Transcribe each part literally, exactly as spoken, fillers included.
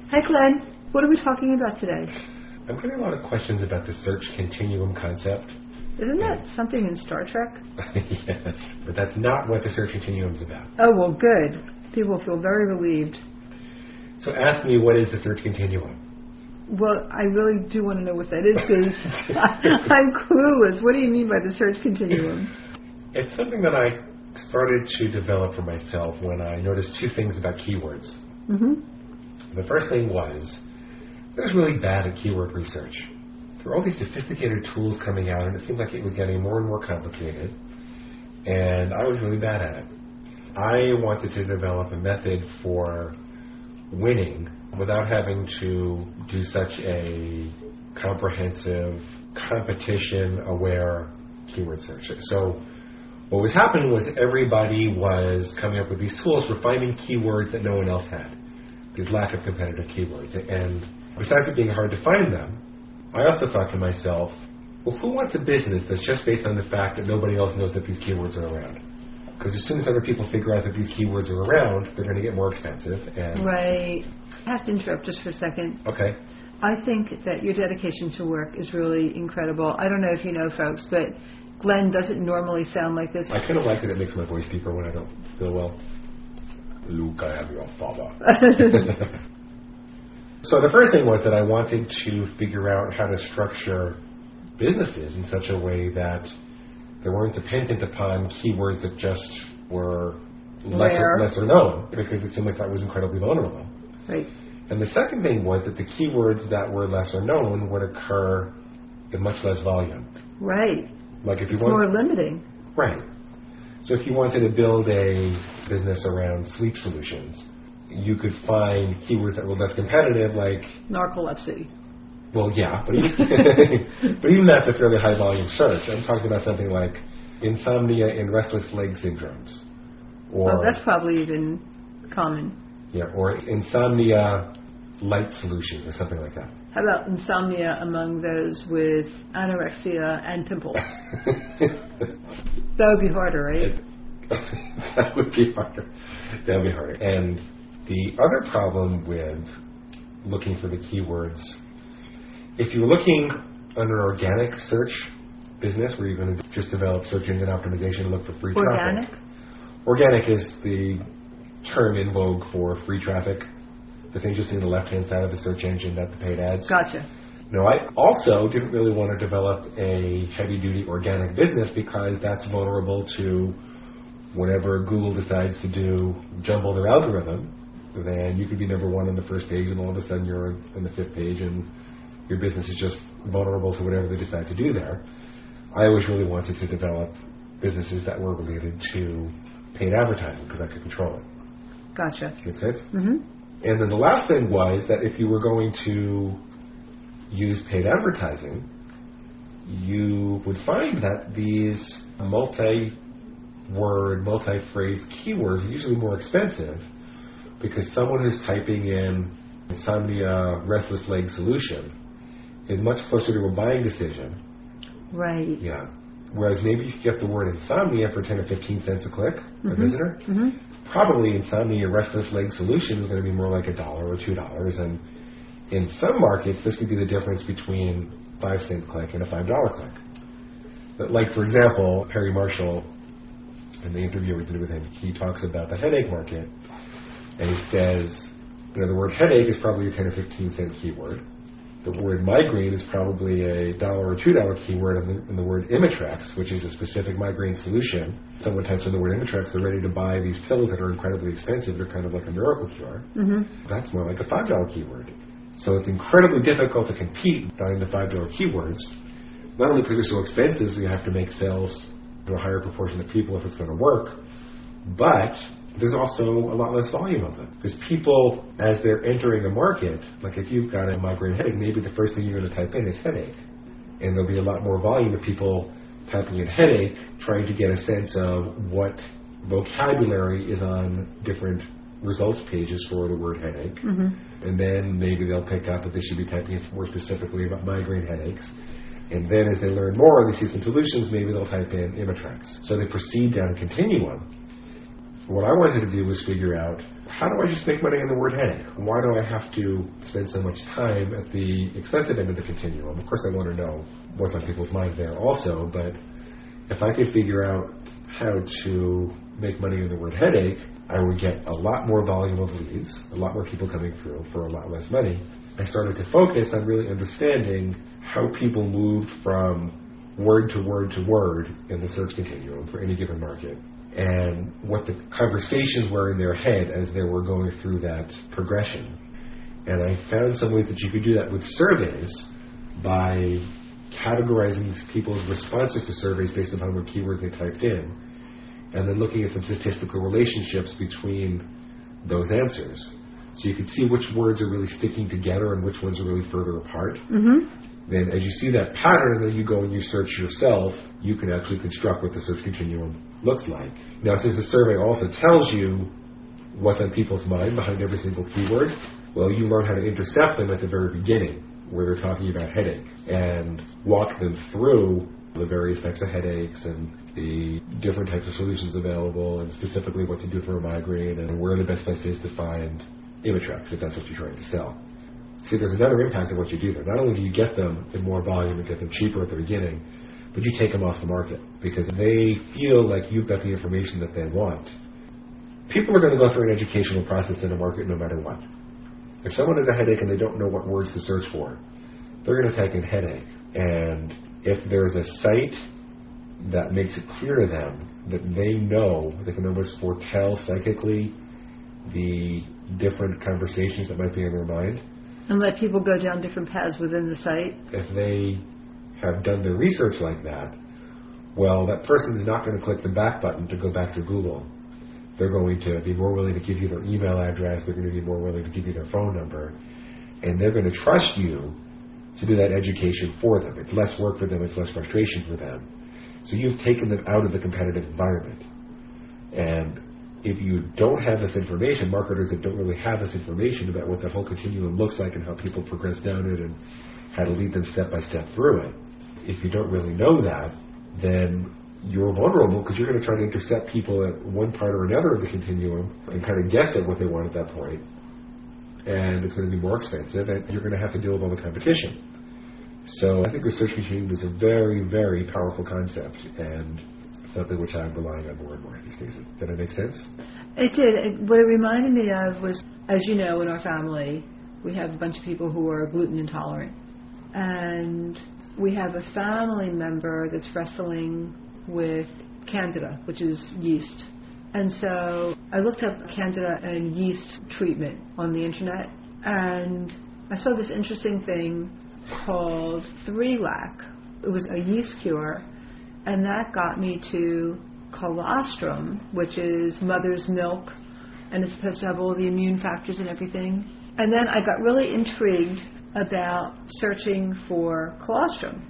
Hi, Glenn. What are we talking about today? I'm getting a lot of questions about the search continuum concept. Isn't that something in Star Trek? Yes, but that's not what the search continuum is about. Oh, well, good. People feel very relieved. So ask me, what is the search continuum? Well, I really do want to know what that is, because I'm clueless. What do you mean by the search continuum? It's something that I started to develop for myself when I noticed two things about keywords. Mm-hmm. The first thing was, I was really bad at keyword research. There were all these sophisticated tools coming out, and it seemed like it was getting more and more complicated, and I was really bad at it. I wanted to develop a method for winning without having to do such a comprehensive, competition-aware keyword search. So what was happening was everybody was coming up with these tools for finding keywords that no one else had, these lack of competitive keywords. And besides it being hard to find them, I also thought to myself, well, who wants a business that's just based on the fact that nobody else knows that these keywords are around? Because as soon as other people figure out that these keywords are around, they're going to get more expensive. And right. I have to interrupt just for a second. Okay. I think that your dedication to work is really incredible. I don't know if you know, folks, but Glenn doesn't normally sound like this. I kind of like that it makes my voice deeper when I don't feel well. Luke, I am your father. So the first thing was that I wanted to figure out how to structure businesses in such a way that they weren't dependent upon keywords that just were lesser, lesser known, because it seemed like that was incredibly vulnerable. Right. And the second thing was that the keywords that were lesser known would occur in much less volume. Right. Like if you it's want, more limiting. Right. So if you wanted to build a business around sleep solutions, you could find keywords that were less competitive, like narcolepsy. Well, yeah, but even, but even that's a fairly high volume search. I'm talking about something like insomnia and restless leg syndromes, or oh, that's probably even common. Yeah, or insomnia light solutions, or something like that. How about insomnia among those with anorexia and pimples? That would be harder, right? It, that would be harder. That would be harder. And the other problem with looking for the keywords, if you're looking on an organic search business where you're going to just develop search engine optimization and look for free organic? traffic. Organic is the term in vogue for free traffic. The things you see on the left-hand side of the search engine, not the paid ads. Gotcha. No, I also didn't really want to develop a heavy-duty organic business because that's vulnerable to whenever Google decides to do jumble their algorithm, then you could be number one on the first page and all of a sudden you're on the fifth page and your business is just vulnerable to whatever they decide to do there. I always really wanted to develop businesses that were related to paid advertising because I could control it. Gotcha. Make sense? Mm-hmm. And then the last thing was that if you were going to use paid advertising, you would find that these multi-word, multi-phrase keywords are usually more expensive because someone who's typing in insomnia restless leg solution is much closer to a buying decision. Right. Yeah. Whereas maybe you could get the word insomnia for ten or fifteen cents a click, mm-hmm. a visitor. Mm-hmm. Probably insomnia restless leg solution is going to be more like a dollar or two dollars. And in some markets, this could be the difference between five cent click and a five dollar click. But like, for example, Perry Marshall, in the interview we did with him, he talks about the headache market. And he says, you know, the word headache is probably a ten or fifteen cent keyword. The word migraine is probably a dollar or two dollar keyword, and the, and the word Imitrex, which is a specific migraine solution. Someone types in the word Imitrex, they're ready to buy these pills that are incredibly expensive. They're kind of like a miracle cure. Mm-hmm. That's more like a five dollar keyword. So it's incredibly difficult to compete buying the five dollar keywords. Not only because they're so expensive, so you have to make sales to a higher proportion of people if it's going to work, but there's also a lot less volume of them. Because people, as they're entering a market, like if you've got a migraine headache, maybe the first thing you're going to type in is headache. And there'll be a lot more volume of people typing in headache, trying to get a sense of what vocabulary is on different results pages for the word headache. Mm-hmm. And then maybe they'll pick up that they should be typing in more specifically about migraine headaches. And then as they learn more and they see some solutions, maybe they'll type in Imitrex. So they proceed down a continuum. what I wanted to do was figure out, how do I just make money on the word headache? Why do I have to spend so much time at the expensive end of the continuum? Of course, I want to know what's on people's minds there also, but if I could figure out how to make money on the word headache, I would get a lot more volume of leads, a lot more people coming through for a lot less money. I started to focus on really understanding how people moved from word to word to word in the search continuum for any given market, and what the conversations were in their head as they were going through that progression. And I found some ways that you could do that with surveys by categorizing people's responses to surveys based upon what keywords they typed in, and then looking at some statistical relationships between those answers. So you could see which words are really sticking together and which ones are really further apart. Mm-hmm. Then as you see that pattern, then you go and you search yourself, you can actually construct what the search continuum looks like. Now, since the survey also tells you what's on people's mind behind every single keyword, well, you learn how to intercept them at the very beginning, where they're talking about headache, and walk them through the various types of headaches and the different types of solutions available, and specifically what to do for a migraine, and where the best place is to find Imitrex, if that's what you're trying to sell. See, there's another impact of what you do there. Not only do you get them in more volume and get them cheaper at the beginning, but you take them off the market because they feel like you've got the information that they want. People are going to go through an educational process in a market no matter what. If someone has a headache and they don't know what words to search for, they're going to type in headache. And if there's a site that makes it clear to them that they know, they can almost foretell psychically the different conversations that might be in their mind, and let people go down different paths within the site. If they have done their research like that, well, that person is not going to click the back button to go back to Google. They're going to be more willing to give you their email address. They're going to be more willing to give you their phone number. And they're going to trust you to do that education for them. It's less work for them. It's less frustration for them. So you've taken them out of the competitive environment. And if you don't have this information, marketers that don't really have this information about what that whole continuum looks like and how people progress down it and how to lead them step by step through it, if you don't really know that, then you're vulnerable because you're going to try to intercept people at one part or another of the continuum and kind of guess at what they want at that point. And it's going to be more expensive, and you're going to have to deal with all the competition. So I think the search continuum is a very, very powerful concept, and something which I'm relying on more and more these days. Did that make sense? It did. It, what it reminded me of was, as you know, in our family, we have a bunch of people who are gluten intolerant. And we have a family member that's wrestling with Candida, which is yeast. And so I looked up Candida and yeast treatment on the internet, and I saw this interesting thing called Three-Lac. It was a yeast cure, and that got me to colostrum, which is mother's milk, and it's supposed to have all the immune factors and everything. And then I got really intrigued about searching for colostrum.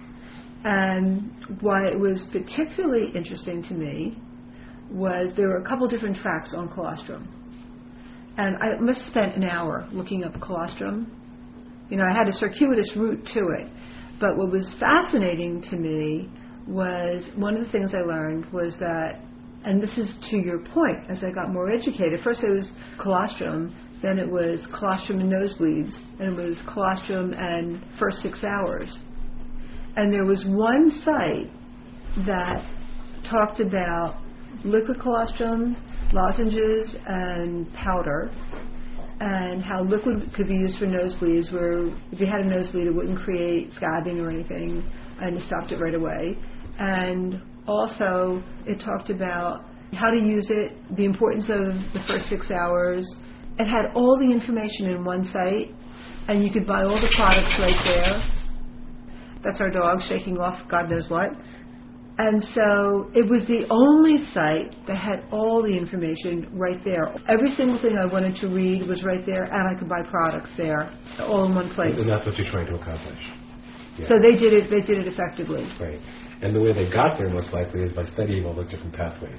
And why it was particularly interesting to me was there were a couple different tracks on colostrum. And I must have spent an hour looking up colostrum. You know, I had a circuitous route to it. But what was fascinating to me was one of the things I learned was that, and this is to your point, as I got more educated, first it was colostrum, then it was colostrum and nosebleeds, and it was colostrum and first six hours. And there was one site that talked about liquid colostrum, lozenges, and powder, and how liquid could be used for nosebleeds, where if you had a nosebleed it wouldn't create scabbing or anything, and it stopped it right away. And also it talked about how to use it, the importance of the first six hours. It had all the information in one site, and you could buy all the products right there. That's our dog shaking off God knows what. And so it was the only site that had all the information right there. Every single thing I wanted to read was right there, and I could buy products there, all in one place. And that's what you're trying to accomplish. Yeah. So they did it. They did it effectively. Right. And the way they got there, most likely, is by studying all the different pathways.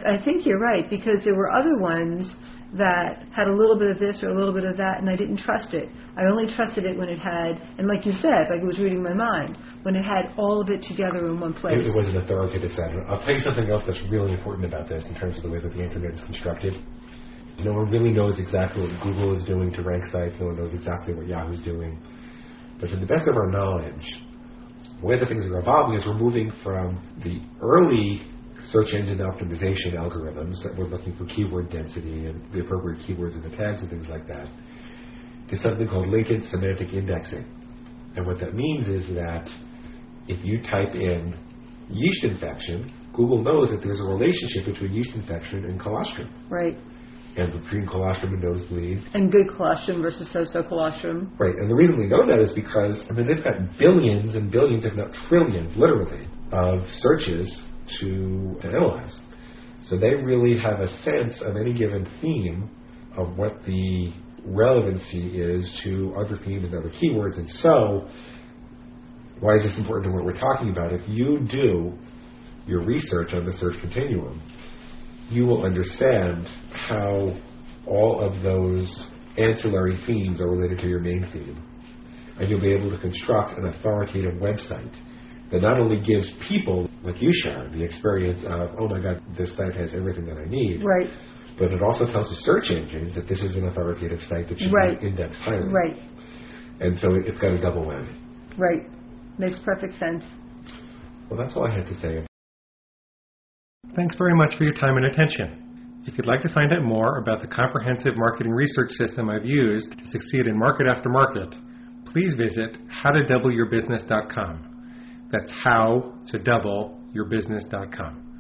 I think you're right, because there were other ones that had a little bit of this or a little bit of that, and I didn't trust it. I only trusted it when it had, and like you said, like it was reading my mind, when it had all of it together in one place. It, it was an authoritative site. I'll tell you something else that's really important about this in terms of the way that the Internet is constructed. No one really knows exactly what Google is doing to rank sites. No one knows exactly what Yahoo's doing. But to the best of our knowledge, the way that things are evolving is we're moving from the early search engine optimization algorithms that were looking for keyword density and the appropriate keywords in the tags and things like that, to something called latent semantic indexing. And what that means is that if you type in yeast infection, Google knows that there's a relationship between yeast infection and colostrum. Right. And between colostrum and nosebleeds. And good colostrum versus so-so colostrum. Right. And the reason we know that is because, I mean, they've got billions and billions, if not trillions, literally, of searches to, to analyze. So they really have a sense of any given theme of what the relevancy is to other themes and other keywords. And so, why is this important to what we're talking about? If you do your research on the search continuum, you will understand how all of those ancillary themes are related to your main theme. And you'll be able to construct an authoritative website that not only gives people, like you, Sharon, the experience of, oh my God, this site has everything that I need. Right. But it also tells the search engines that this is an authoritative site that should right. be indexed highly. Right. And so it's got a double whammy. Right. Makes perfect sense. Well, that's all I had to say. Thanks very much for your time and attention. If you'd like to find out more about the comprehensive marketing research system I've used to succeed in market after market, please visit how to double your business dot com. That's how to double your business dot com.